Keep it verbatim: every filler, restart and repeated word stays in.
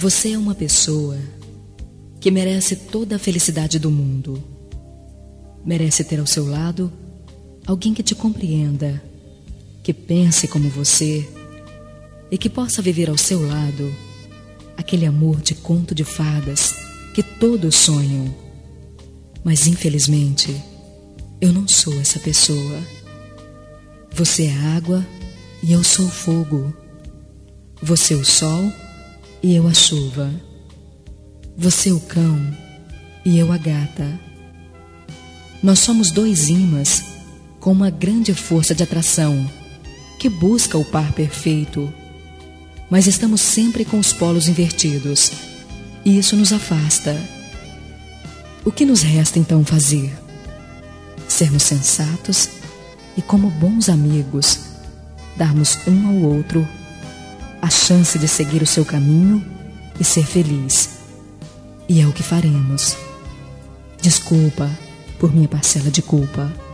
Você é uma pessoa que merece toda a felicidade do mundo. Merece ter ao seu lado alguém que te compreenda, que pense como você e que possa viver ao seu lado aquele amor de conto de fadas que todos sonham. Mas infelizmente, eu não sou essa pessoa. Você é água e eu sou fogo. Você é o sol e eu a chuva. Você é o cão e eu a gata. Nós somos dois ímãs com uma grande força de atração que busca o par perfeito, mas estamos sempre com os polos invertidos e isso nos afasta. O que nos resta então fazer? Sermos sensatos e, como bons amigos, darmos um ao outro a chance de seguir o seu caminho e ser feliz. E é o que faremos. Desculpa por minha parcela de culpa.